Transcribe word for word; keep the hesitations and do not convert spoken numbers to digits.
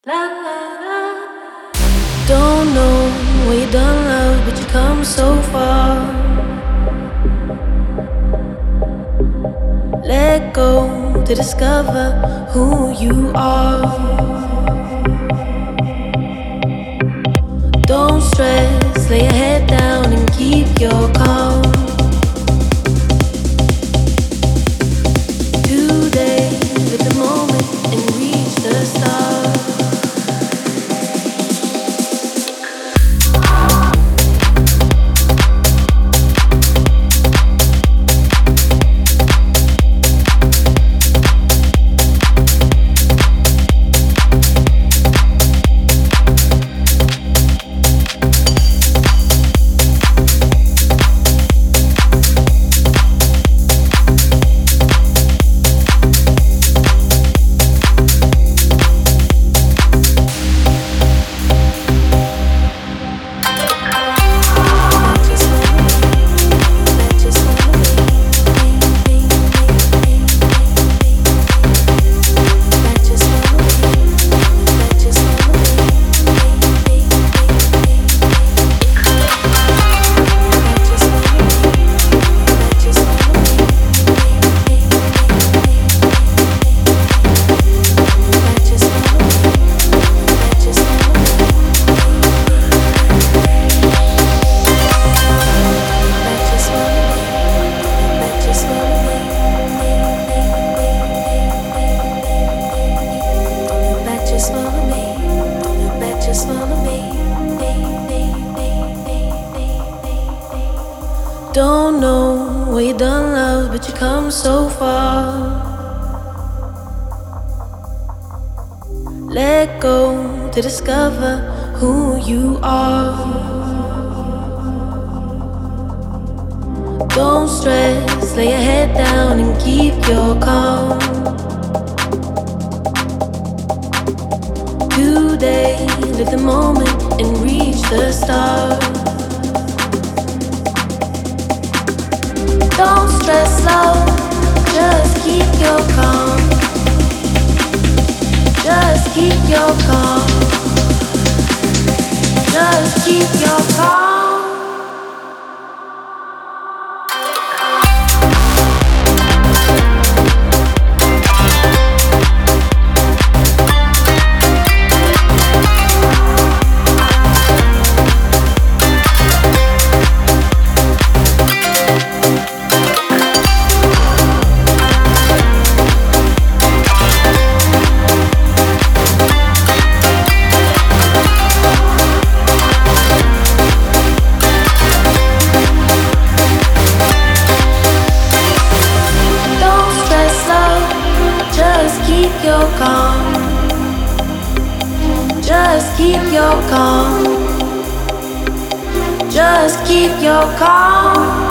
Don't know where you done love, but you come so far. Let go to discover who you are. Don't stress, lay your head down and keep your calm. Today, live the moment and reach the stars. Don't know where you done love, but you come so far. Let go to discover who you are. Don't stress, lay your head down and keep your calm. Today, live the moment and reach the stars. Don't stress love, just keep your calm. Just keep your calm. Just keep your calm. Just keep your calm. Just keep your calm.